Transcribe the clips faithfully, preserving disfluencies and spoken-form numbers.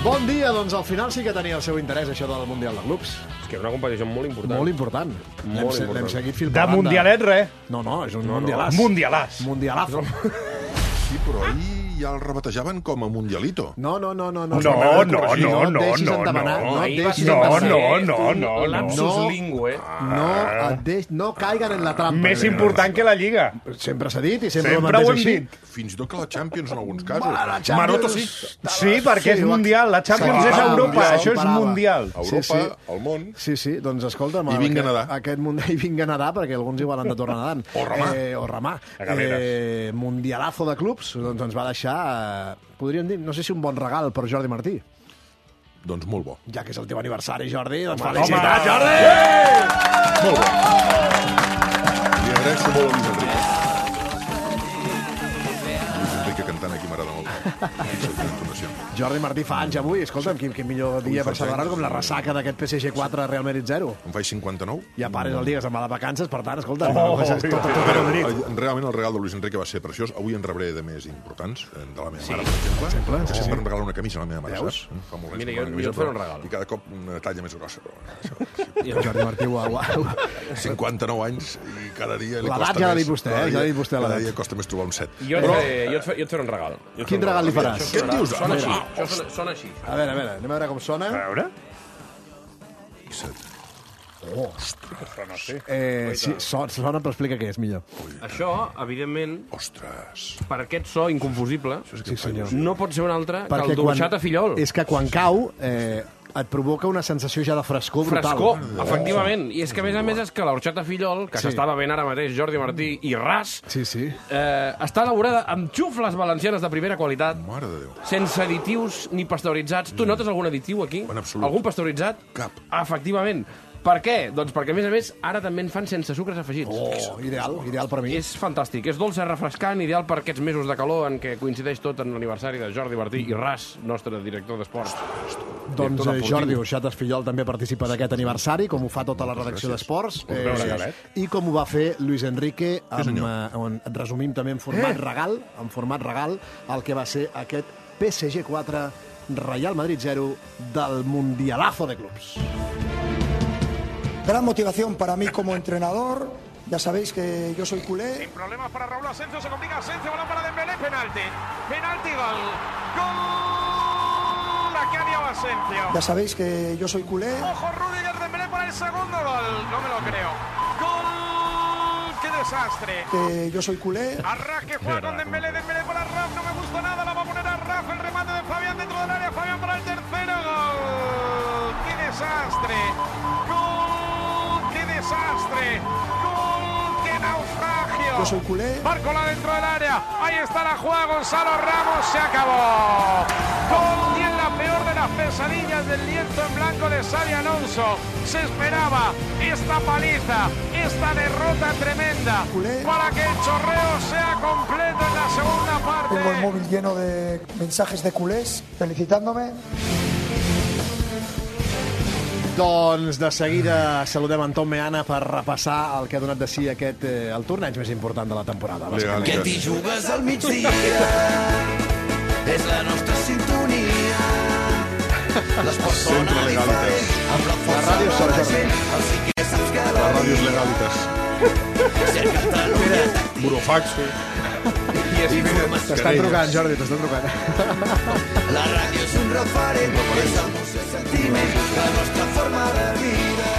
Bon dia, doncs al final sí que tenia el seu interès això del Mundial de Clubs. És que és una competició molt important. Molt important. Molt important. L'hem seguit fil De mundialet, res. No, no, és un No, no. mundialàs. Mundialàs. Mundialazo. Sí, però ahir ja el rebatejaven com a Mundialito. No, no, no, no. No, no, no, no, et deixis no, entabanar, no. no et Ahir va deixis ser No, entabanar. no, no, un no, no. lapsus No. lingüe. No, et deix... no caiguen en la trampa. Més important que la Lliga. Sempre s'ha dit i sempre, Sempre ho ho hem així. dit. Fins i tot que la Champions, en alguns casos. Mare, la Champions. Maroto sí. Sí, perquè és Sí, mundial. La Champions és S'equiparava, Europa, això és s'equiparava. mundial. Europa, Sí, sí. el món... Sí, sí, doncs escolta'm... I vinga a aquest, nedar. Aquest mundial, I vinga a nedar, perquè alguns igual han de tornar nedant. O remar. Eh, o remar. A galeres. Eh, mundialazo de clubs, doncs ens va deixar, eh, podríem dir, no sé si un bon regal per Jordi Martí. Doncs molt bo. Ja que és el teu aniversari, Jordi, doncs Home, felicitats, home. Jordi! Molt bo. Li agraeixo molt a Luis Enrique. Luis Enrique cantant aquí m'agrada molt. Jordi Martí fa anys avui, escolta'm, quin, quin millor dia per faig celebrar-ho anys. com la ressaca d'aquest P S G quatre Real Madrid zero. Em faig cinquanta-nou. Ja pares el dia que se'n va de vacances, per tant, escolta, Oh, no, és tot, tot, tot, A veure, Madrid. eh, realment el regal de Luis Enrique va ser preciós. Avui en rebré de més importants, eh, de la meva mare, per exemple. exemple, que sí, sempre sí. em regala una camisa a la meva mare, Veus? saps? Fa molt anys Mira, que jo- em regala una jo et faré un però- regal. I cada cop una talla més grossa. Però, Jordi Martí, uau, uau. cinquanta-nou anys i cada dia li L'edat costa ja l'ha més. dit vostè, cada eh? Ja dia- l'ha dit vostè, Cada l'edat. dia costa més trobar un set. Jo et, faré, jo, et faré, jo et faré un regal. Jo et faré Quin un regal li faràs? Això Què et dius? Sona Ah, així. ah, Això sona, sona així. A veure, a veure, anem a veure com sona. A veure. Oh, Sona així. eh, sí, sona, sona, però explica què és, millor. Això, evidentment, Ostres. per aquest so inconfusible, Sí, senyor. no pot ser un altre que Perquè el d'Orxata Fillol. És que quan cau eh, et provoca una sensació ja de frescor brutal. Frescor, efectivament. I és que, a més a més, és que l'Orxata Fillol, que Sí. s'està bevent ara mateix Jordi Martí i Ras, Sí, sí. eh, està elaborada amb xufles valencianes de primera qualitat, Mare de Déu. sense additius ni pasteuritzats. Tu notes algun additiu aquí? En absolut. Algun pasteuritzat? Cap. Efectivament. Per què? Doncs perquè, a més a més, ara també en fan sense sucres afegits. Oh, ideal, ideal per mi. És fantàstic. És dolç, refrescant, ideal per aquests mesos de calor en què coincideix tot en l'aniversari de Jordi Martí i Ras, nostre director d'esports. Doncs director eh, deportiu. Jordi Orxates Fillol també participa d'aquest aniversari, com ho fa tota la redacció d'Esports. Us veu regalet. I com ho va fer Luis Enrique, amb, senyor. eh, on resumim també en format eh? regal, en format regal, el que va ser aquest P S G quatre, Real Madrid zero del Mundialazo de Clubs. Gran motivación para mí como entrenador. Ya sabéis que yo soy culé. Sin problemas para Raúl Asensio, se complica Asensio, balón para Dembélé, penalti. Penalti, gol. Gol. Aquí ha liado Asensio. Ya sabéis que yo soy culé. Ojo, Rudiger, Dembélé para el segundo gol. No me lo creo. Gol. ¡Qué desastre! Que yo soy culé. Arras que juega con Dembélé, Dembélé para Raf, no me gusta nada, la va a poner a Raf, el remate de Fabián dentro del área, Fabián para el tercero, gol. ¡Qué desastre! Gol. ¡Qué desastre! Gol. ¡Qué naufragio! Yo soy culé. Bárcola dentro del área. Ahí está la jugada. Gonzalo Ramos. Se acabó. Gol. Y en la peor de las pesadillas del lienzo en blanco de Xabi Alonso. Se esperaba esta paliza, esta derrota tremenda, Culé. para que el chorreo sea completo en la segunda parte. Tengo el móvil lleno de mensajes de culés felicitándome. Doncs de seguida saludem en Tom Meana per repassar el que ha donat de si aquest, eh, el torneig més important de la temporada. Legal. Que t'hi jugues al migdia és la nostra sintonia. L'esport Centre sona Legalitas. diferent amb la força ràdio de sona la diferent. gent. Així que saps que La la ràdio és legalitas. si el Catalunya Burofax. T'estan trucant, Jordi, t'estan trucant. la ràdio és un referent, és el nostre sentiment, la nostra forma de vida.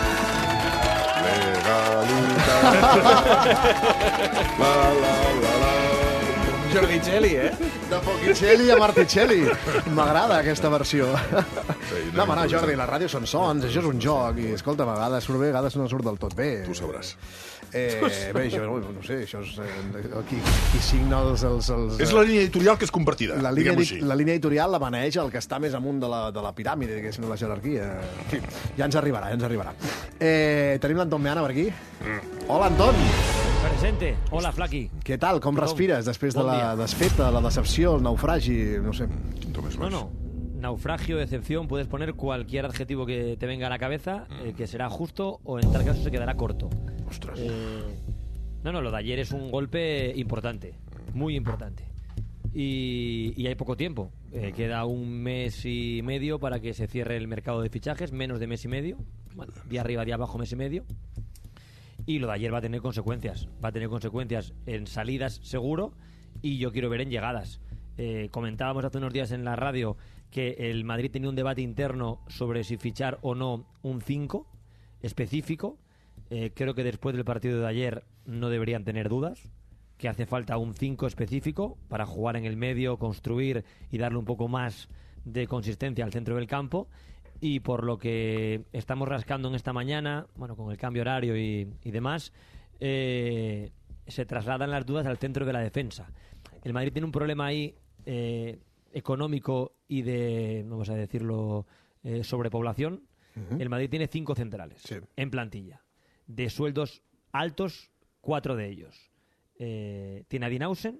Legalitas. La, la, la, la. Jordi Celli, eh? De Poquicelli a Marticelli. M'agrada aquesta versió. Sí, No, home, no, no, Jordi, la ràdio són sons, això és un joc, i escolta, a vegades surt bé, a vegades no surt del tot bé. Tu sabràs. Eh, bé, jo no, no sé, això és... Eh, qui, qui signa els... els, els És la línia editorial que és compartida, la línia, diguem-ho edi- així. la línia editorial la maneja el que està més amunt de la, de la piràmide, diguéssim, de la jerarquia. En fi, ja ens arribarà, ja ens arribarà. Eh, tenim l'Anton Meana per aquí. Mm. Hola, Anton. Presente. Hola, Flaqui. Què tal? Com respires després de Bon la dia. desfeta, la decepció, el naufragi, no sé. Símptomes No, baix. no. Naufragio, decepción, puedes poner cualquier adjetivo que te venga a la cabeza, eh, que será justo o en tal caso se quedará corto. Ostras. Eh, no, no, lo de ayer es un golpe importante, muy importante. Y, y hay poco tiempo. Eh, queda un mes y medio para que se cierre el mercado de fichajes, menos de mes y medio. Bueno, día arriba, día abajo, mes y medio. Y lo de ayer va a tener consecuencias. Va a tener consecuencias en salidas, seguro, y yo quiero ver en llegadas. Eh, comentábamos hace unos días en la radio que el Madrid tenía un debate interno sobre si fichar o no un cinco específico. Eh, creo que después del partido de ayer no deberían tener dudas, que hace falta un cinco específico para jugar en el medio, construir y darle un poco más de consistencia al centro del campo. Y por lo que estamos rascando en esta mañana, bueno, con el cambio horario y, y demás, eh, se trasladan las dudas al centro de la defensa. El Madrid tiene un problema ahí eh, económico y de, vamos a decirlo, eh, sobrepoblación. Uh-huh. El Madrid tiene cinco centrales sí. en plantilla. De sueldos altos, cuatro de ellos. Eh, tiene a Dinausen,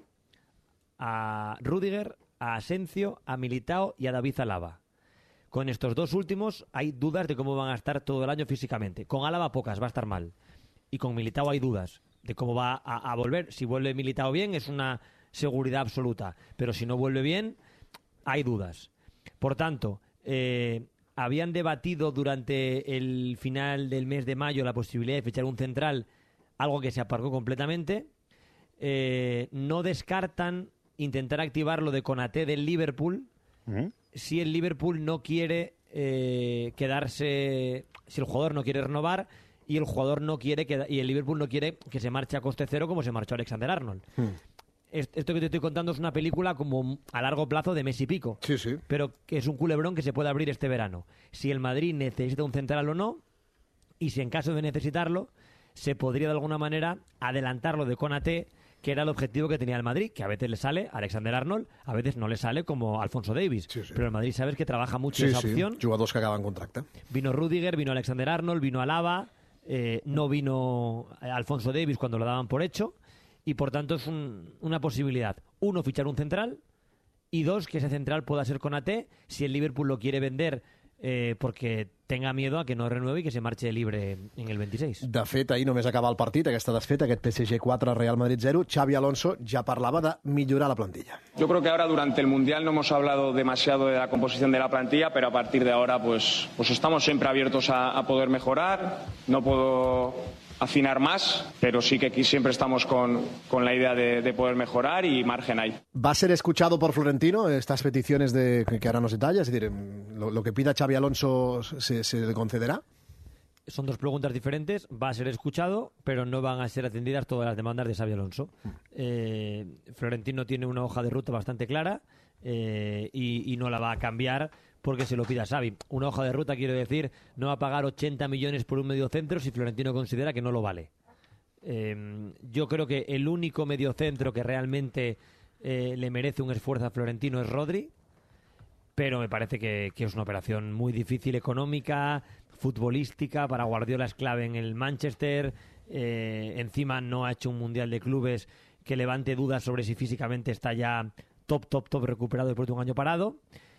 a Rüdiger, a Asencio, a Militao y a David Alaba. Con estos dos últimos hay dudas de cómo van a estar todo el año físicamente. Con Alaba pocas, va a estar mal. Y con Militao hay dudas de cómo va a, a volver. Si vuelve Militao bien es una seguridad absoluta, pero si no vuelve bien hay dudas. Por tanto, eh, habían debatido durante el final del mes de mayo la posibilidad de fichar un central, algo que se aparcó completamente. Eh, no descartan intentar activar lo de Konaté del Liverpool ¿Mm? si el Liverpool no quiere eh, quedarse, si el jugador no quiere renovar y el jugador no quiere que, y el Liverpool no quiere que se marche a coste cero como se marchó Alexander Arnold. ¿Mm? Esto que te estoy contando es una película como a largo plazo de mes y pico, sí, sí. pero que es un culebrón que se puede abrir este verano. Si el Madrid necesita un central o no, y si en caso de necesitarlo, se podría de alguna manera adelantar lo de Konaté, que era el objetivo que tenía el Madrid, que a veces le sale Alexander Arnold, a veces no le sale como Alfonso Davies. Sí, sí. Pero el Madrid sabes que trabaja mucho sí, esa sí. opción. Jugadors que acaban contracte. Vino Rüdiger, vino Alexander Arnold, vino Alaba, eh, no vino Alfonso Davies cuando lo daban por hecho, y por tanto es un, una posibilidad. Uno, fichar un central, y dos, que ese central pueda ser Konaté, si el Liverpool lo quiere vender eh, porque tenga miedo a que no renueve y que se marche libre en el veintiséis. De fet, ahir només acaba el partit, aquesta desfeta, aquest P S G quatre, Real Madrid cero. Xavi Alonso ja parlava de millorar la plantilla. Yo creo que ahora durante el Mundial no hemos hablado demasiado de la composición de la plantilla, pero a partir de ahora pues, pues estamos siempre abiertos a, a poder mejorar. No puedo afinar más, pero sí que aquí siempre estamos con, con la idea de, de poder mejorar y margen hay. ¿Va a ser escuchado por Florentino estas peticiones de, que ahora nos detalla? Es decir, lo, lo que pida Xavi Alonso se, se le concederá. Son dos preguntas diferentes. Va a ser escuchado, pero no van a ser atendidas todas las demandas de Xavi Alonso. Eh, Florentino tiene una hoja de ruta bastante clara eh, y, y no la va a cambiar porque se lo pida Xavi. Una hoja de ruta, quiero decir, no va a pagar ochenta millones por un mediocentro si Florentino considera que no lo vale. Eh, yo creo que el único mediocentro que realmente eh, le merece un esfuerzo a Florentino es Rodri, pero me parece que, que es una operación muy difícil económica, futbolística. Para Guardiola es clave en el Manchester. Eh, encima no ha hecho un Mundial de Clubes que levante dudas sobre si físicamente está ya top, top, top recuperado después de un año parado.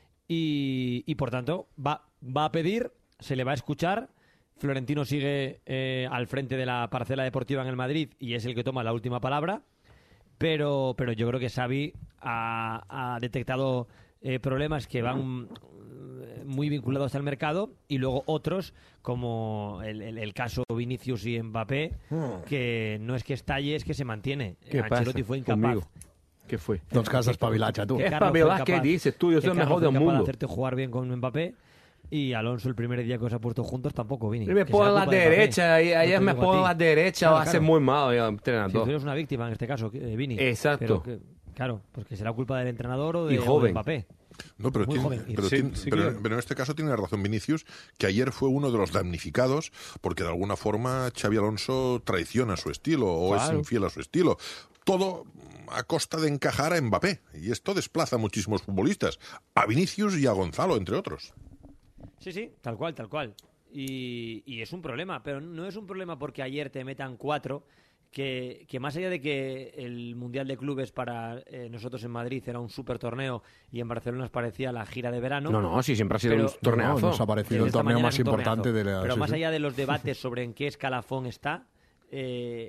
Y, y por tanto va, va a pedir, se le va a escuchar. Florentino sigue eh, al frente de la parcela deportiva en el Madrid y es el que toma la última palabra, pero, pero yo creo que Xavi ha, ha detectado eh, problemas que van muy vinculados al mercado y luego otros como el, el, el caso Vinicius y Mbappé, que no es que estalle, es que se mantiene. Ancelotti fue incapaz. Conmigo? ¿Qué fue? Doncs que has espavilat, ja, tu. ¿Qué espavilat? ¿Qué dices tú? Yo soy el mejor del mundo. De hacerte jugar bien con Mbappé y Alonso el primer día que os ha puesto juntos tampoco, Vini. Y me pone a la derecha, y ayer me pone a la derecha, va a ser muy malo el entrenador. Si tú eres una víctima en este caso, Vini. Exacto. Que, claro, porque será culpa del entrenador o de, y joven. O de Mbappé. No, pero, tiene, joven. pero, Sí, tiene, sí, pero, claro. pero en este caso tiene razón Vinicius, que ayer fue uno de los damnificados porque de alguna forma Xavi Alonso traiciona su estilo o claro. es infiel a su estilo. Todo a costa de encajar a Mbappé. Y esto desplaza a muchísimos futbolistas. A Vinicius y a Gonzalo, entre otros. Sí, sí, tal cual, tal cual. Y, y es un problema, pero no es un problema porque ayer te metan cuatro, que, que más allá de que el Mundial de Clubes para eh, nosotros en Madrid era un super torneo y en Barcelona nos parecía la gira de verano. No, no, sí, siempre ha sido pero, un torneazo. No, nos ha parecido el torneo más importante de la... Pero sí, más sí. allá de los debates sobre en qué escalafón está, eh,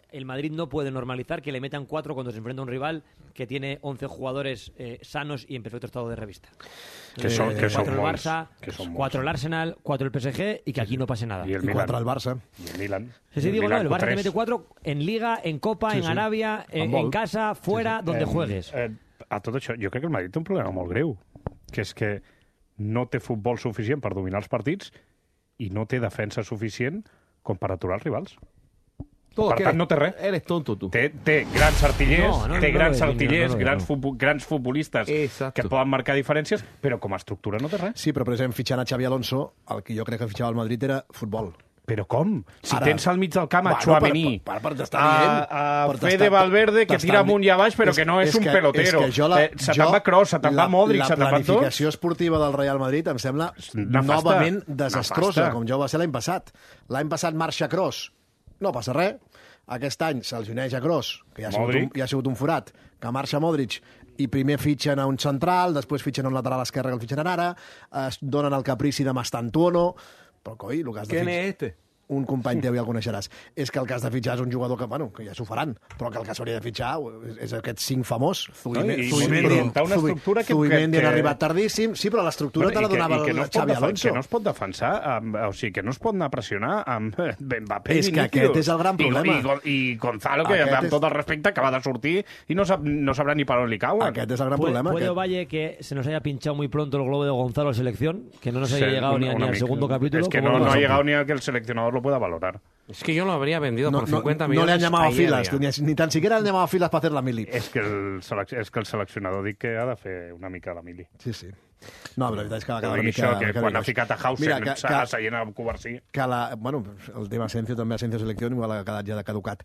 el Madrid no puede normalizar que le metan cuatro cuando se enfrenta a un rival que tiene once jugadores eh, sanos y en perfecto estado de revista. Que son, Eh, que son cuatro el molts, Barça, que son cuatro el Arsenal, cuatro el P S G y que aquí no pase nada. I el I Milan. quatre al Barça. I el Milan. Sí, sí, El digo, no, Milan el Barça Q tres. te mete cuatro en Liga, en Copa, Sí, en sí. Arabia, en, Handball. en casa, fuera, donde Eh, juegues. Eh, a tot això, jo crec que el Madrid té un problema molt greu, que és que no té futbol suficient per dominar els partits i no té defensa suficient com per aturar els rivals. Todo Per que tant, eres- no té res. Eres tonto, tu. Té, té grans artillers, No, no, té no, grans no, no, artillers, no, no, no. grans, futbol, grans futbolistes Exacto. que poden marcar diferències, però com a estructura no té res. Sí, però, per exemple, fitxant a Xavi Alonso, el que jo crec que fitxava el Madrid era futbol. Però com? Si Ara- tens al mig del camp a Bueno, Chouameni, per- per- per t'estar a, dient, a per Fede t'estar- Valverde, que t'estar tira di- amunt i a baix, però és- que no és, és un que- pelotero. és que jo la- eh, se te'n jo- va Kroos, se te'n va la- Modric, se te'n van La tots. planificació esportiva del Real Madrid em sembla Nefasta. novament desastrosa, Nefasta. com ja ho va ser l'any passat. L'any passat marxa Kroos, no passa res. Aquest any se'ls uneix a Kroos, que ja ha, sigut un, Modric. ja ha sigut un forat, que marxa Modric, i primer fitxen a un central, després fitxen a un lateral esquerre que el fitxen ara, es donen el caprici de Mastantuono, però, coi, el que has de ¿Quién fitxar... es este? Un company teu ja el coneixeràs. És que el que has de fitxar és un jugador que, bueno, que ja s'ho faran, però que el que s'hauria de fitxar és, és aquest cinc famós. No, Zubimendi, i- i muntar una estructura que- Zubimendi que- han arribat tardíssim. Sí, però l'estructura Bueno, te la i que- donava i que no el es pot Xavi defen- Alonso. Que no es pot defensar, amb, o sigui, que no es pot anar a pressionar amb eh, Mbappé i És que Vinícius. aquest és el gran problema. I, i, Gon- i Gonzalo, que Aquest amb és- tot el respecte acaba de sortir i no, sap, no sabrà ni per on li cauen. Aquest és el gran ¿Puede, problema. puede que... Ovalle que se nos haya pinchado muy pronto el globo de Gonzalo selección? Que no nos haya Sí, llegado ni, una- a- ni una al mica. segundo capítulo. Es que ¿cómo no, lo no ha vas a- llegado ni a que el seleccionador lo pueda valorar. Es que yo lo habría vendido No, por no, cincuenta no millones. le han llamado a ayer filas, ya. ni, ni tan siquiera le han llamado a filas para hacer la mili. És que el, selec és que el seleccionador dic que ha de fer una mica la mili. Sí, sí. No, però la veritat és que va quedar Vull una dir mica... això, que una mica quan ha greix. ficat a Hausen, Mira, que, s'ha que, seient a Covarsí. que la, bueno, el tema Asensio també, Asensio selecció, igual ha quedat ja de caducat.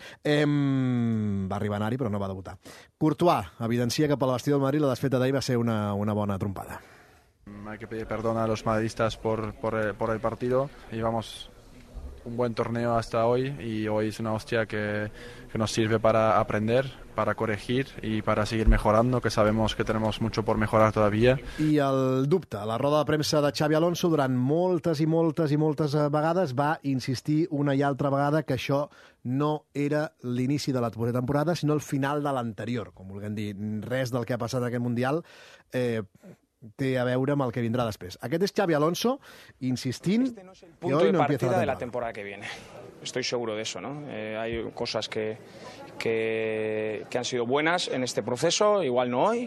Em, va arribar a anar-hi, però no va debutar. Courtois evidencia que per la vestida del Madrid la desfeta d'ahir va ser una, una bona trompada. Hay que pedir perdón a los madridistas por, por, el, por el partido. Llevamos un buen torneo hasta hoy y hoy es una hostia que, que nos sirve para aprender, para corregir y para seguir mejorando, que sabemos que tenemos mucho por mejorar todavía. I el dubte, la roda de premsa de Xavi Alonso durant moltes i moltes i moltes eh, vegades va insistir una i altra vegada que això no era l'inici de la temporada, sinó el final de l'anterior, com vulguem dir. Res del que ha passat aquest Mundial eh, té a veure amb el que vindrà després. Aquest és Xavi Alonso insistint Este no es el que punto hoy de no empieza partida la de la temporada. temporada que viene. Estoy seguro de eso, ¿no? Eh, hay cosas que, que, que han sido buenas en este proceso, igual no hoy,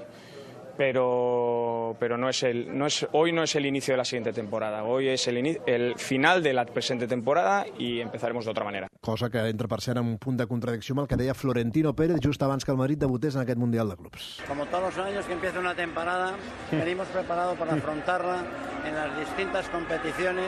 pero, pero no es el, no es, hoy no es el inicio de la siguiente temporada. Hoy es el, ini- el final de la presente temporada y empezaremos de otra manera. Cosa que entra per cert en un punt de contradicció amb el que deia Florentino Pérez just abans que el Madrid debutés en aquest Mundial de Clubs. Como todos los años que empieza una temporada, venimos preparados para afrontarla en las distintas competiciones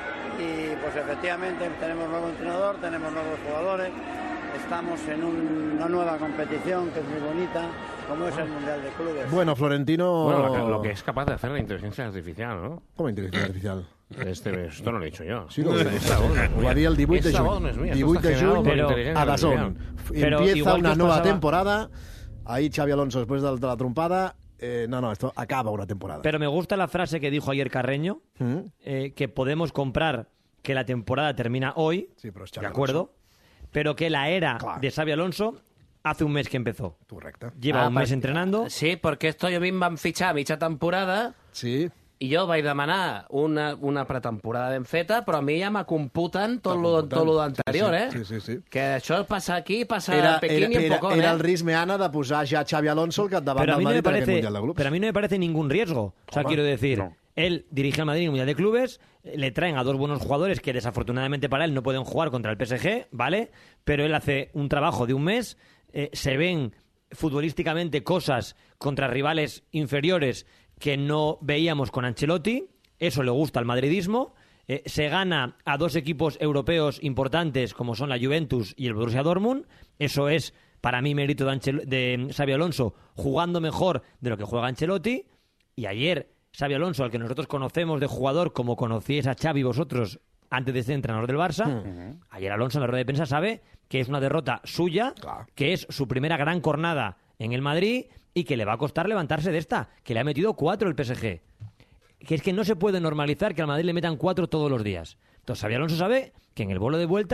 y pues efectivamente tenemos nuevo entrenador, tenemos nuevos jugadores, estamos en un- una nueva competición que es muy bonita, como es el Mundial de Clubes. Bueno, Florentino... Bueno, lo que, lo que es capaz de hacer la inteligencia artificial, ¿no? Com a inteligencia artificial? Este, esto no lo he dicho yo. Sí, no, Esa voz no es ho mía. va dir el divuit de Esa juny. voz no es mía, esto divuit está de generado juny por Pero inteligencia a Dazón. artificial. Pero Empieza igual que una os nueva pasaba- temporada. Ahí Xavi Alonso, después de la trompada... Eh, no, no, esto acaba una temporada. Pero me gusta la frase que dijo ayer Carreño, Mm. eh, que podemos comprar que la temporada termina hoy, Sí, però és de Xavi acuerdo, pero que la era Clar. de Xavi Alonso hace un mes que empezó. Correcte. Lleva Ah, un mes per- entrenando. Sí, perquè esto a mi em van fitxar a mitja temporada Sí. i jo vaig demanar una, una pretemporada ben feta, però a mi ja me computen tot lo, computen. tot lo anterior, Sí, eh? sí, sí, sí. Que això passa aquí, passa Era, a Pequín era, i en era, Pocón, era eh? el risc meana de posar ja Xavi Alonso al capdavant Pero a, del mí no me Madrid en aquest parece, Mundial de Clubs. pero a mí no me parece ningún riesgo. O sea, Hombre, quiero decir, no. él dirige al Madrid en el Mundial de Clubes, eh, le traen a dos buenos jugadores que desafortunadamente para él no pueden jugar contra el P S G, ¿vale? Pero él hace un trabajo de un mes, eh, se ven futbolísticamente cosas contra rivales inferiores que no veíamos con Ancelotti, eso le gusta al madridismo, eh, se gana a dos equipos europeos importantes como son la Juventus y el Borussia Dortmund, eso es para mí mérito de, Ancel- de Xavi Alonso jugando mejor de lo que juega Ancelotti, y ayer Xavi Alonso, al que nosotros conocemos de jugador como conocíais a Xavi vosotros antes de ser entrenador del Barça, Mm. ayer Alonso en la rueda de prensa sabe que es una derrota suya, Claro. que es su primera gran cornada en el Madrid y que le va a costar levantarse de esta, que le ha metido cuatro el P S G. Que es que no se puede normalizar que al Madrid le metan cuatro todos los días. Entonces Xavi Alonso sabe que en el vuelo de vuelta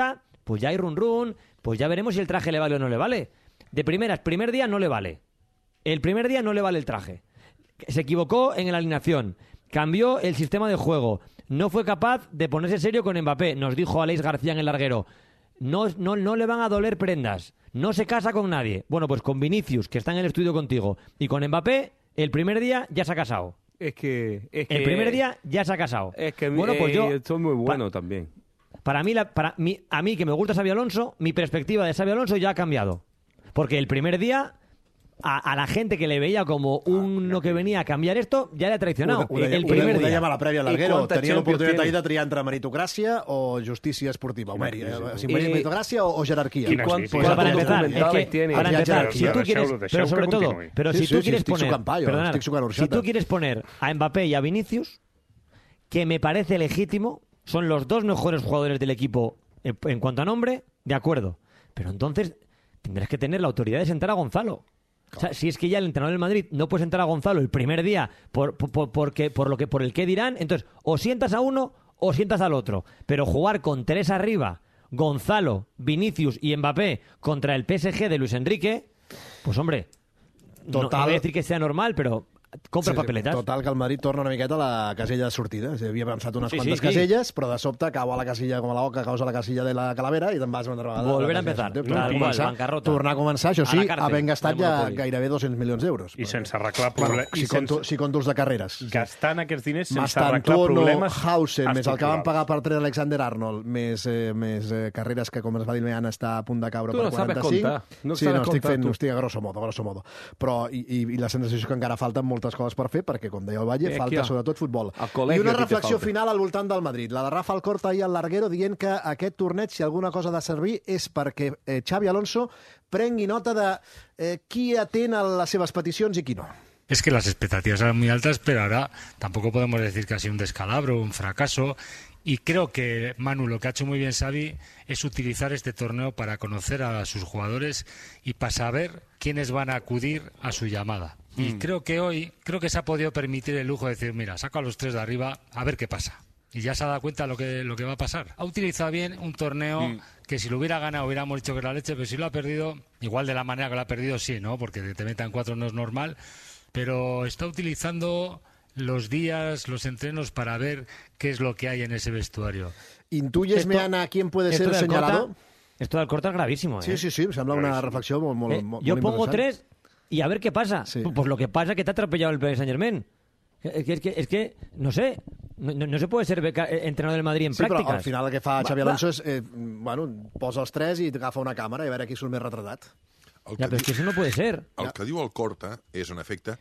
pues ya hay run run, pues ya veremos si el traje le vale o no le vale. De primeras, primer día no le vale. El primer día no le vale el traje. Se equivocó en la alineación, cambió el sistema de juego, no fue capaz de ponerse serio con Mbappé, nos dijo Aleix García en el larguero. No, no, no le van a doler prendas, no se casa con nadie. Bueno, pues con Vinicius, que está en el estudio contigo, y con Mbappé, el primer día ya se ha casado. Es que... Es que el primer día ya se ha casado. Es que bueno, pues yo, esto es muy bueno pa, también. Para mí, la, para mí, a mí que me gusta Xabi Alonso, mi perspectiva de Xabi Alonso ya ha cambiado. Porque el primer día... A, a la gente que le veía como uno que venía a canviar esto, ja l'ha traicionat. Ho, ho deia, el primer ho dia. dèiem a la prèvia, l'Alguero. Tenia l'oportunitat ahir de triar entre meritocràcia o justícia esportiva. O meri, si meritocràcia o, o jerarquía. Pues para empezar, es que, para empezar, si tú quieres, pero sobre todo, pero si tú quieres poner, perdonad, si tú quieres poner a Mbappé y a Vinicius, que me parece legítimo, son los dos mejores jugadores del equipo en, en cuanto a nombre, de acuerdo. Pero entonces tendrás que tener la autoridad de sentar a Gonzalo. O sea, si es que ya el entrenador del Madrid no puede sentar a Gonzalo el primer día por, por, porque, por, lo que, por el que dirán, entonces o sientas a uno o sientas al otro. Pero jugar con tres arriba, Gonzalo, Vinicius y Mbappé contra el P S G de Luis Enrique, pues hombre, no, no voy a decir que sea normal, pero... compra sí, papeletes. Total, que el Madrid torna una miqueta a la casella de sortida. Sí, havia pensat unes sí, quantes sí, sí. caselles, però de sobte cau a la casilla com a la oca, caus a la casilla de la Calavera i te'n vas una altra vegada. Volver a empezar. No, Tal començar, qual, bancarrota. tornar a començar, això sí, a havent gastat ja gairebé dos-cents milions d'euros. I sense arreglar problemes. Bueno, si, conto, si conto els de carreres. Gastant aquests diners sense arreglar problemes Hausen, més el que van pagar per Trent Alexander-Arnold, més, eh, més eh, carreres que, com es va dir Meana, està a punt de caure tu per no quaranta-cinc. No sí, no, estic comptar, fent, tu. estic a grosso modo, a grosso modo. Però, i, i, i la sensació és que encara falten moltes coses per fer, perquè, com deia el Valle, falta sobretot futbol. I una reflexió final al voltant del Madrid. La de Rafa Alcorta i el Larguero dient que aquest torneig, si alguna cosa ha de servir, és perquè eh, Xabi Alonso prengui nota de eh, qui atén a les seves peticions i qui no. Es que las expectativas eran muy altas, pero ahora tampoco podemos decir que ha sido un descalabro, un fracaso. Y creo que, Manu, lo que ha hecho muy bien Xavi es utilizar este torneo para conocer a sus jugadores y para saber quiénes van a acudir a su llamada. Mm. Y creo que hoy, creo que se ha podido permitir el lujo de decir, mira, saco a los tres de arriba, a ver qué pasa. Y ya se ha dado cuenta de lo que, lo que va a pasar. Ha utilizado bien un torneo mm. que si lo hubiera ganado hubiéramos dicho que era la leche, pero si lo ha perdido, igual de la manera que lo ha perdido, sí, ¿no? Porque te metan cuatro no es normal, pero está utilizando los días, los entrenos para ver qué es lo que hay en ese vestuario. ¿Intuyes, Meana, quién puede ser señalado? Esto de Alcorta es gravísimo, ¿eh? Sí, sí, sí, sembla una reflexión muy, muy, eh, muy Yo pongo tres y a ver qué pasa. Sí. Pues lo que pasa es que te ha atropellado el Paris Saint-Germain. Es que, es, que, es que, no sé, no, no se puede ser beca, entrenador del Madrid en sí, pràctiques. Sí, però al final el que fa Xabi Alonso és, eh, bueno, posa els tres i agafa una càmera i a veure qui surt més retratat. El ja, però és que això no puede ser. El que diu Alcorta és, en efecte,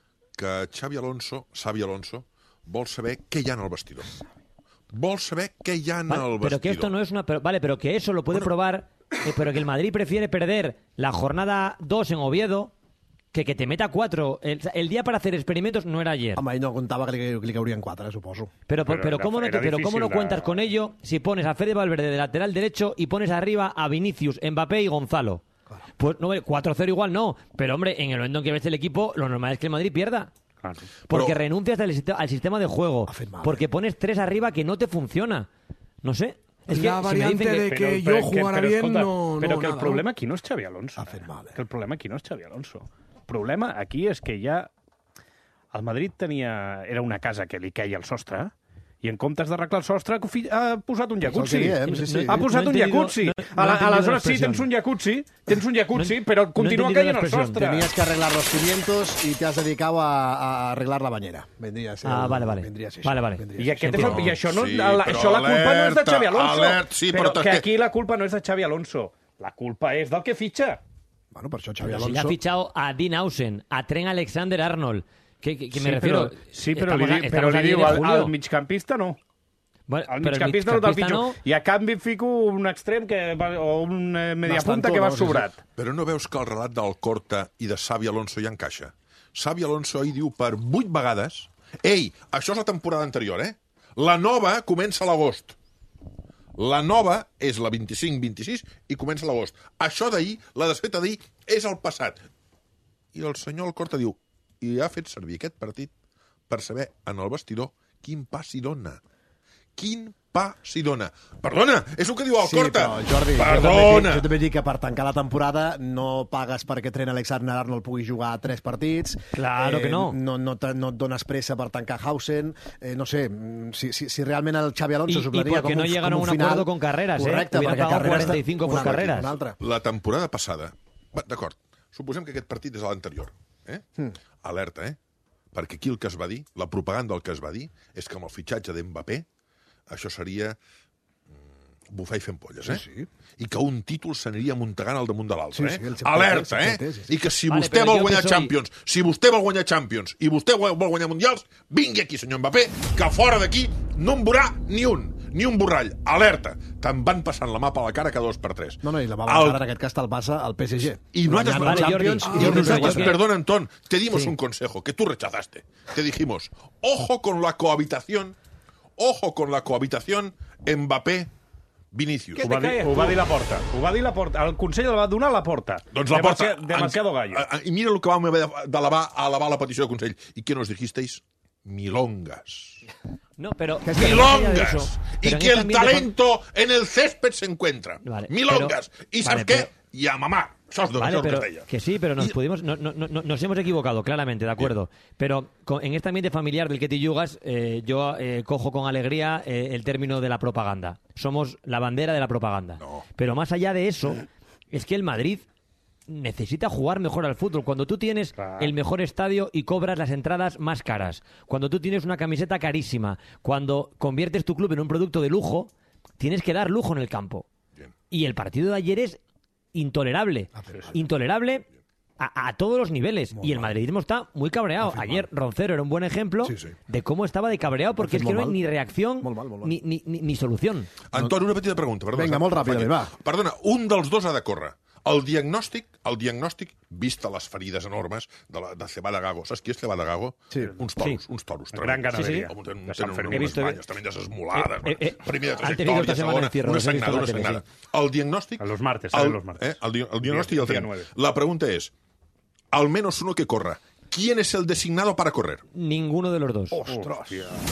que Xabi Alonso, Xavi Alonso, vol saber què hi ha en el vestidor. Vol saber què hi ha en vale, el vestidor. Pero que esto no es una... Pero, vale, pero que eso lo puede bueno, probar, eh, pero que el Madrid prefiere perder la jornada dos en Oviedo que que te meta cuatro. El, el día para hacer experimentos no era ayer. Home, ell no contava que li, li caurien quatre, eh, suposo. Pero, pero, pero, ¿cómo, no te, pero ¿cómo no cuentas de... con ello si pones a Fede Valverde de lateral derecho y pones arriba a Vinicius, Mbappé y Gonzalo? Claro. Pues no, cuatro cero igual no. Pero, hombre, en el momento en que ves el equipo, lo normal es que el Madrid pierda. Claro. Porque pero... renuncias al, al sistema de juego. Porque pones tres arriba que no te funciona. No sé. Es que, la variante si que, de que pero, yo pero, jugara pero, bien, escolta, no... Pero no, que nada, el problema ¿no? aquí no és Xavi Alonso. Eh? Mal, eh? Que el problema aquí no és Xavi Alonso. El problema aquí és que ja... El Madrid tenia... Era una casa que li queia el sostre, i en comptes d'arreglar el sostre ha posat un jacuzzi. Diem, sí, sí. Ha posat no un jacuzzi. No, no, no Aleshores sí, tens un jacuzzi, tens un jacuzzi, no, però continua no caient el sostre. Tenías que arreglar los cimientos y te has dedicado a, a arreglar la bañera. Vendría a ser... Ah, vale, vale. Vendria a ser vale, vale. I, aquest és el, I això, no, sí, la, això la culpa no és de Xavi Alonso. Alert, sí, però, però que aquí la culpa no és de Xavi Alonso. La culpa és del que fitxa. Bueno, per això Xavi Alonso... Alonso... Si ha fichado a Dean Hausen, a Trent Alexander-Arnold, que, que, que me sí, refiero... Però, sí, però li, a, però li diu al, al migcampista no. Bueno, el migcampista no te'l fitxo. No... I a canvi fico un extrem que va, o un eh, mediapunta que va sobrat. Però no veus que el relat del Corta i de Xavi Alonso ja encaixa? Xavi Alonso ahir diu per vuit vegades ei, això és la temporada anterior, eh? La nova comença a l'agost. La nova és la vint-i-cinc vint-i-sis i comença a l'agost. Això d'ahir, la desfeta d'ahir, és el passat. I el senyor Alcorta diu i ha fet servir aquest partit per saber en el vestidor quin pas hi dona. Quin pa si dona. Perdona, és el que diu el Sí, Corta. però, Jordi, jo Perdona. també, dic, jo també dic que per tancar la temporada no pagues perquè Trent Alexander-Arnold pugui jugar tres partits. Claro que no. No, no, te, no et dones pressa per tancar Hausen. Eh, no sé, si, si, si realment el Xavi Alonso Y, s'ho y planeja porque com no un, llegaron a com un un final... acuerdo con Carreras, correcte, ¿eh? Hubieran perquè pagado Carreras cuarenta y cinco por una cosa, Carreras. una altra. La temporada passada... Va, d'acord, suposem que aquest partit és l'anterior. Eh? Mm. Alerta, eh? Perquè aquí el que es va dir, la propaganda del que es va dir, és que amb el fitxatge d'Mbappé això seria mm, bufar i fent polles, eh? Sí, sí. I que un títol s'aniria muntegant al damunt de l'altre, Sí, sí, el eh? sempre Alerta, té, eh? sempre té, sí, sí. I que si Vale, vostè però vol jo guanyar que soy- Champions, si vostè vol guanyar Champions i vostè vol vol guanyar Mundials, vingui aquí, senyor Mbappé, que fora d'aquí no en veurà ni un, ni un borrall. Alerta! Te'n van passant la mà per la cara cada dos per tres. No, no, i la va El- avançar en aquest cas te'l passa al P S G. Y nosotros, Guanyant la Champions y i el nosotros, Mundial. perdón, Antón, te dimos Sí. un consejo que tú rechazaste. Te dijimos, ojo con la cohabitación, ojo con la cohabitación Mbappé-Vinicius. Ho va, dir, ho va dir la porta. Ho va dir la porta. El Consell el va donar la porta. Doncs la porta. Demasiado, demasiado gallo. A- a- Y mira lo que vamos a elevar, a elevar la petició del Consell. ¿Y qué nos dijisteis? Milongas. No, pero... Milongas. Eso, Y pero en que este el ambiente con- talento en el césped se encuentra. Vale, Milongas. pero- ¿Y sabes vale, qué? pero- Y a mamá. Sos de Vale, los pero que es de ella. que sí, pero nos pudimos, no, no, no, nos hemos equivocado, claramente, de acuerdo. Pero con- en este ambiente familiar del que te yugas, eh, yo eh, cojo con alegría eh, el término de la propaganda. Somos la bandera de la propaganda. Pero más allá de eso, es que el Madrid necesita jugar mejor al fútbol. Cuando tú tienes el mejor estadio y cobras las entradas más caras, cuando tú tienes una camiseta carísima, cuando conviertes tu club en un producto de lujo, tienes que dar lujo en el campo. Y el partido de ayer es intolerable. Intolerable a, a todos los niveles. Y el madridismo está muy cabreado. Ayer Roncero era un buen ejemplo de cómo estaba de cabreado, porque es que no hay ni reacción ni, ni, ni, ni solución. Antoni, una petita pregunta. Perdona, Vinga, molt ràpid, va. Perdona, un dels dos ha de córrer. El diagnòstic, el diagnòstic, vista les ferides enormes de, la, de Cebada Gago. Saps qui és Cebada Gago? Sí. Uns toros, Sí. uns toros. La gran ganaderia. Sí, sí. Tenen, De Sant tenen Fernando. unes He visto- banyes tremendes esmolades. Eh, eh, eh, primer de han tenido trajectòria, esta semana segona, encierro, una los he visto sagnada, en la una tele, sagnada. El diagnòstic... A los martes, el, salen los martes. Eh, el, di el diagnòstic Día- el día tenim. nueve. La pregunta es, al menos uno que corra, ¿quién es el designado para correr? Ninguno de los dos. Ostras.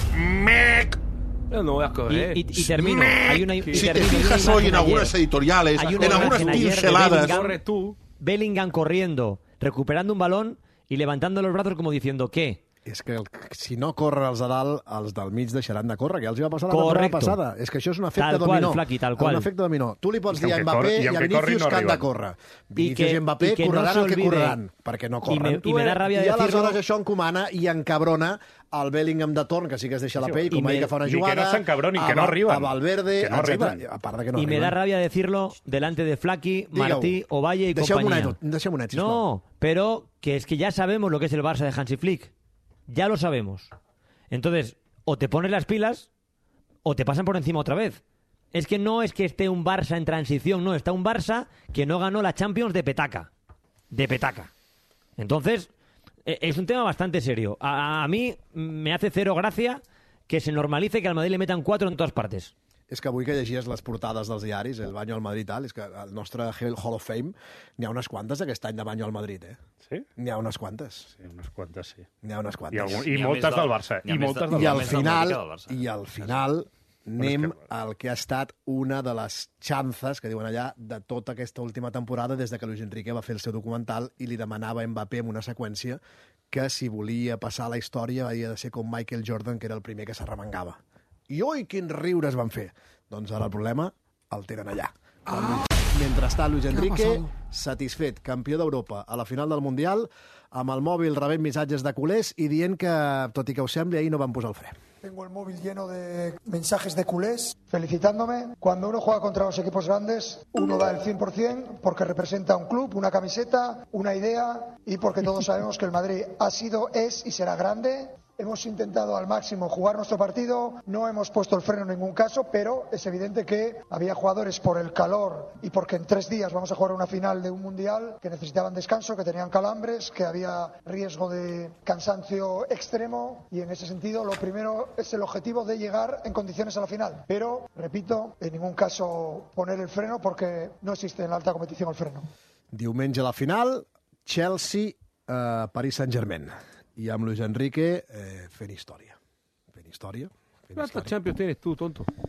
¡Mec! No, no voy a correr. Y, y- y termino. Hay una, y Si te termino. Hay una fijas hoy en imagen algunas ayer. editoriales, Hay una en algunas imagen ayer de pinceladas... Bellingham. Corre tú. Bellingham corriendo, recuperando un balón y levantando los brazos como diciendo ¿qué? És que el, si no corren els de dalt, els del mig deixaran de córrer, que ja els hi va passar la Correcto. temporada passada. És que això és un efecte Tal qual, dominó. Flaqui, tal qual. Un efecte dominó. Tu li pots I dir a aunque Mbappé corre- i i a aunque Vinícius corrin, no que han de arriben. córrer. I Vinícius que- i Mbappé i que no correran el que s'olvide- correran, perquè no I corren. me- i me da rabia I aleshores decirlo- això encomana i encabrona el Bellingham de torn, que sí que es deixa la pell, I com me- ahir que fa una i que jugada. no s'encabronin, que a no Va- arriben. A Valverde, Que no etcètera. arriben. A part de que no Y me arriben. da rabia decirlo delante de Flaky, Digue-ho. Martí, Ovalle y Deixeu-me un compañía. net, deixeu-me un net, sisplau. No, pero que es que ya sabemos lo que es el Barça de Hansi Flick. Ya lo sabemos. Entonces, o te pones las pilas o te pasan por encima otra vez. Es que no es que esté un Barça en transición, no, está un Barça que no ganó la Champions de petaca. De petaca. Entonces, eh, es un tema bastante serio. A, a mí me hace cero gracia que se normalice que al Madrid le metan cuatro en todas partes. És que avui que llegies les portades dels diaris, el Banyo al Madrid, tal, és que el nostre Hall of Fame n'hi ha unes quantes aquest any de Banyo al Madrid, eh? Sí? N'hi ha unes quantes. Sí, unes quantes, sí. N'hi ha unes I, quantes. algun, N'hi i ha moltes més del- del Barça. n'hi ha I més moltes de- del I al més del final, Madrid que del Barça. i al final anem és que- al que ha estat una de les xances, que diuen allà, de tota aquesta última temporada des de que Luis Enrique va fer el seu documental i li demanava a Mbappé en una seqüència que si volia passar a la història havia de ser com Michael Jordan, que era el primer que s'arremangava. I oi, quins riures van fer! Doncs ara el problema el tenen allà. Ah. Mentrestant, Luis Enrique, satisfet, campió d'Europa a la final del Mundial, amb el mòbil rebent missatges de culers i dient que, tot i que us sembli, ahir no van posar el fre. Tengo el móvil lleno de mensajes de culés felicitándome. Cuando uno juega contra los equipos grandes, uno da el cien por cien porque representa un club, una camiseta, una idea y porque todos sabemos que el Madrid ha sido, es y será grande. Hemos intentado al máximo jugar nuestro partido, no hemos puesto el freno en ningún caso, pero es evidente que había jugadores por el calor y porque en tres días vamos a jugar una final de un mundial que necesitaban descanso, que tenían calambres, que había riesgo de cansancio extremo y en ese sentido lo primero es el objetivo de llegar en condiciones a la final. Pero, repito, en ningún caso poner el freno porque no existe en la alta competición el freno. Diumenge a la final, Chelsea, eh, Paris Saint-Germain. I amb Luis Enrique eh, fent història. Fent història. Fent ¿Cuántos història. Champions tienes tú, tonto?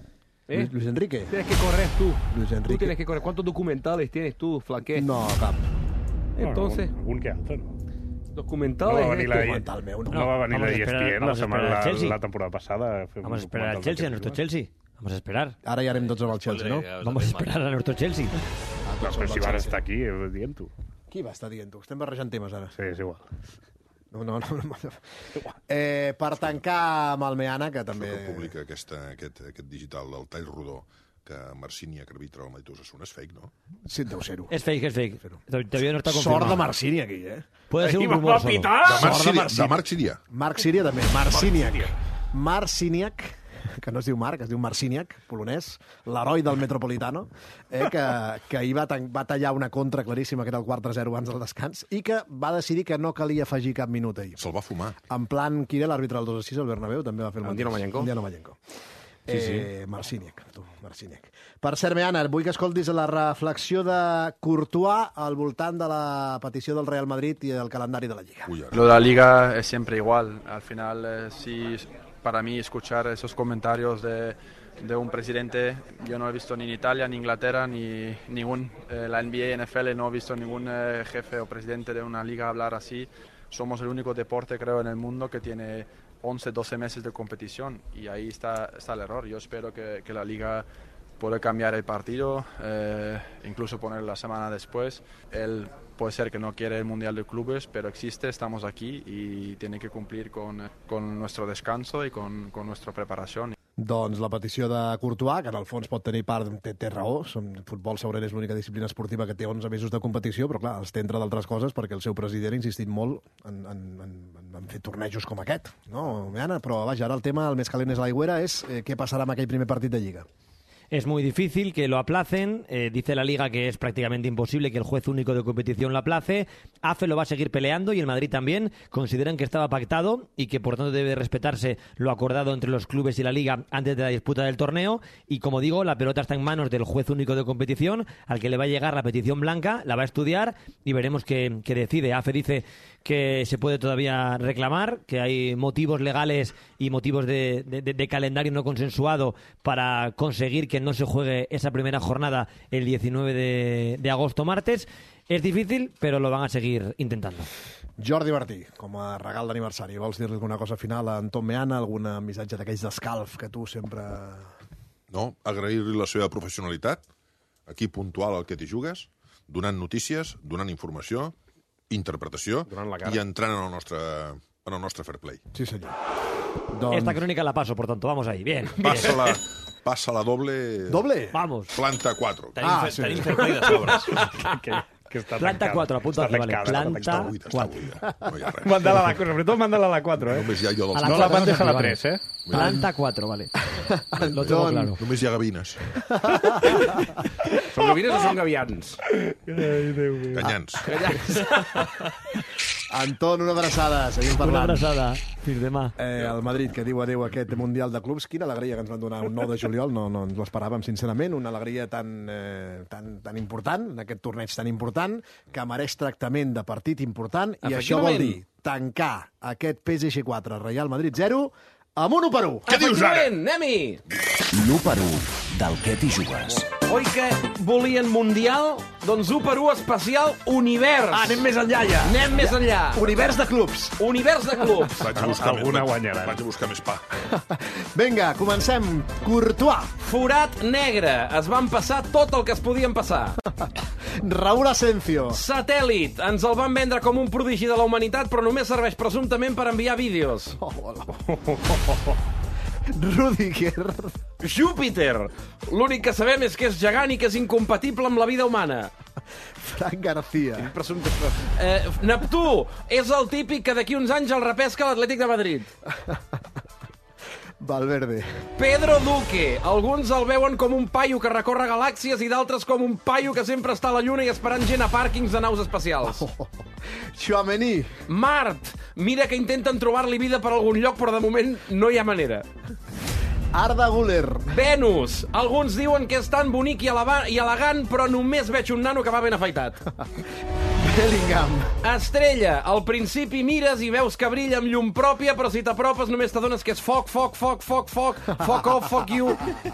¿Eh? Luis Enrique. Tienes que correr tú. Luis Enrique. Tú tienes que correr. ¿Cuántos documentales tienes tú, Flaqué? No, cap. Entonces... No, algun que altre, no? Documentales... No va venir la, documental meu, no. no va venir Vamos la a E S esperar- P N la, vamos a semana, esperar al la, Chelsea. la temporada passada. a fer un Vamos a esperar al documental Chelsea, a d'aquest nuestro tema. Chelsea. Vamos a esperar. Ara ja anem tots amb el Chelsea, no? Vamos a esperar a nuestro Chelsea. Però, però si van estar aquí, eh, dient-ho. Qui va estar dient-ho? Estem barrejant temes, ara. Sí, és igual. No, no, no. no. Eh, per tancar amb el Meana, que també... Això que publica aquesta, aquest, aquest digital del tall rodó que Marciniak arbitra el Madrid Osasuna és fake, no? Sí, deu ser-ho. Es fake, es fake. Todavía no está confirmado. Sort de Marcini, aquí, eh? Puede ser un Ahí va rumor a solo. pitar. De Marc Sort Siria. Marcini. De Marc Siria. Marc Siria, també. Marciniak. Marciniak, que no es diu Marc, es diu Marciniak, polonès, l'heroi del Metropolitano, eh, que, que ahir va, va tallar una contra claríssima, que era el quatre a zero abans del descans, i que va decidir que no calia afegir cap minut ahir. Se'l va fumar. En plan, qui era l'àrbitre del dos a sis, el Bernabéu, també va fer el mateix. Andino Mallenko. Andino Mallenko. Sí, sí. Eh, Marciniak, tu, Marciniak. Per cert, Meana, vull que escoltis la reflexió de Courtois al voltant de la petició del Real Madrid i del calendari de la Lliga. Uy, ara. Lo de la liga es siempre igual. Al final, eh, sí, para mí escuchar esos comentarios de, de un presidente, yo no he visto ni en Italia, ni en Inglaterra, ni ningún, eh, la N B A, N F L, no he visto ningún eh, jefe o presidente de una liga hablar así. Somos el único deporte, creo, en el mundo que tiene once, doce meses de competición y ahí está, está el error. Yo espero que, que la liga pueda cambiar el partido, eh, incluso poner la semana después. Él puede ser que no quiere el Mundial de Clubes, pero existe, estamos aquí y tiene que cumplir con, con nuestro descanso y con, con nuestra preparación. Doncs la petició de Courtois, que en el fons pot tenir part, té, té raó, som, futbol segurament és l'única disciplina esportiva que té onze mesos de competició, però clar, els té entre d'altres coses perquè el seu president ha insistit molt en, en, en, en fer tornejos com aquest, no, Meana? Però vaja, ara el tema, el més calent és l'aigüera, és eh, què passarà amb aquell primer partit de Lliga. Es muy difícil que lo aplacen. Eh, dice la Liga que es prácticamente imposible que el juez único de competición lo aplace. A F E lo va a seguir peleando y el Madrid también. Consideran que estaba pactado y que por tanto debe respetarse lo acordado entre los clubes y la Liga antes de la disputa del torneo. Y como digo, la pelota está en manos del juez único de competición, al que le va a llegar la petición blanca, la va a estudiar y veremos qué, qué decide. A F E dice que se puede todavía reclamar, que hay motivos legales y motivos de, de, de calendario no consensuado para conseguir que no se juegue esa primera jornada el diecinueve de, de agosto, martes. És difícil, però lo van a seguir intentando. Jordi Martí, com a regal d'aniversari, vols dir-li alguna cosa final a Anton Meana, algun missatge d'aquells d'escalf que tu sempre... No, agrair-li la seva professionalitat, aquí puntual al que t'hi jugues, donant notícies, donant informació, interpretació i entrant en el nostre, en el nostre fair play. Sí, senyor. Doncs... Esta crónica la paso, por tanto, vamos ahí. Bien. Passa la, passa la doble... Doble? Vamos. Planta quatre. Tenim, ah, sí. Tenim fair play de sobres. que, que està Planta quatre, apunta aquí, vale. Planta quatre. No mándala a la cuatro, sobre todo mándala a la cuatro, eh? Només hi ha jo dels... No la mandes a la tres, eh? Planta cuatro, vale. Lo tengo claro. Només hi ha gavines. Són gavines o són gavians? Canyans. Canyans. Anton, una abraçada. Seguim parlant. Una abraçada. Fins demà. Eh, el Madrid, que diu adéu a aquest Mundial de Clubs. Quina alegria que ens van donar un nou de juliol. No, no ens ho esperàvem, sincerament. Una alegria tan, eh, tan, tan important, en aquest torneig tan important, que mereix tractament de partit important. I això vol dir tancar aquest P S G quatre Real Madrid zero amb un u per u. Què dius ara? Anem-hi! L'u per u del que t'hi jugues. Oi que volien Mundial? Doncs u per u especial Univers. Ah, anem més enllà, ja. Anem més enllà. Univers de clubs. Univers de clubs. Vaig a buscar, Alguna més, guanyarà. vaig a buscar més pa. Vinga, comencem. Courtois. Forat negre. Es van passar tot el que es podien passar. Raúl Asencio. Satèl·lit. Ens el van vendre com un prodigi de la humanitat, però només serveix presumptament per enviar vídeos. Oh, Rudiger. Júpiter. L'únic que sabem és que és gegant i que és incompatible amb la vida humana. Frank García. Eh, Neptú. És el típic que d'aquí uns anys el repesca l'Atlètic de Madrid. Valverde. Pedro Duque. Alguns el veuen com un paio que recorre galàxies i d'altres com un paio que sempre està a la lluna i esperant gent a pàrquings de naus espacials. Oh, Tchouaméni. Mart. Mira que intenten trobar-li vida per algun lloc, però de moment no hi ha manera. Arda Güler. Venus. Alguns diuen que és tan bonic i, eleva- i elegant, però només veig un nano que va ben afaitat. Bellingham. Estrella. Al principi mires i veus que brilla amb llum pròpia, però si t'apropes només t'adones que és foc, foc, foc, foc, foc, foc off, foc you.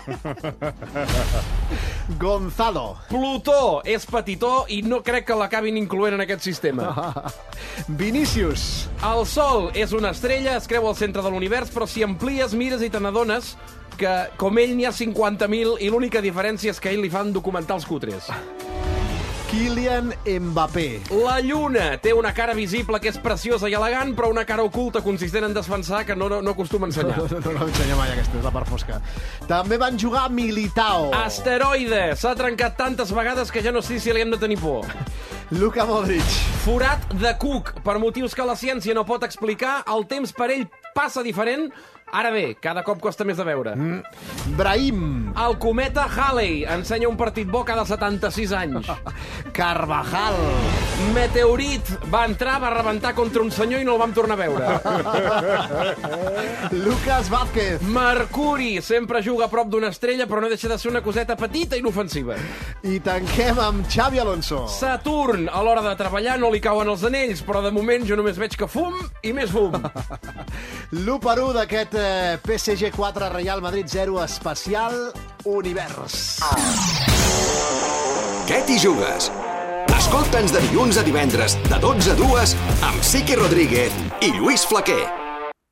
Gonzalo. Plutó és petitó i no crec que l'acabin incloent en aquest sistema. Vinícius. El Sol és una estrella, es creu al centre de l'univers, però si amplies, mires i te n'adones que com ell n'hi ha cinquanta mil i l'única diferència és que a ell li fan documentals cutres. Kylian Mbappé. La Lluna té una cara visible que és preciosa i elegant, però una cara oculta consistent en desfensar que no, no, no acostuma a ensenyar. No, no, no l'ensenya mai, aquesta és la part fosca. També van jugar Militao. Asteroide. S'ha trencat tantes vegades que ja no sé si li hem de tenir por. Luka Modric. Forat de Cook. Per motius que la ciència no pot explicar, el temps per ell passa diferent. Ara bé, cada cop costa més de veure. Mm. Brahim. El cometa Halley ensenya un partit bo cada setanta-sis anys. Carvajal. Meteorit. Va entrar, va rebentar contra un senyor i no el vam tornar a veure. Lucas Vázquez. Mercuri. Sempre juga a prop d'una estrella, però no deixa de ser una coseta petita i inofensiva. I tanquem amb Xabi Alonso. Saturn. A l'hora de treballar no li cauen els anells, però de moment jo només veig que fum i més fum. L'u per u d'aquest P S G quatre, Real Madrid zero, especial Univers. Què t'hi jugues? Escolta'ns de dilluns a divendres, de dotze a dues, amb Siqui Rodríguez i Lluís Flaquer.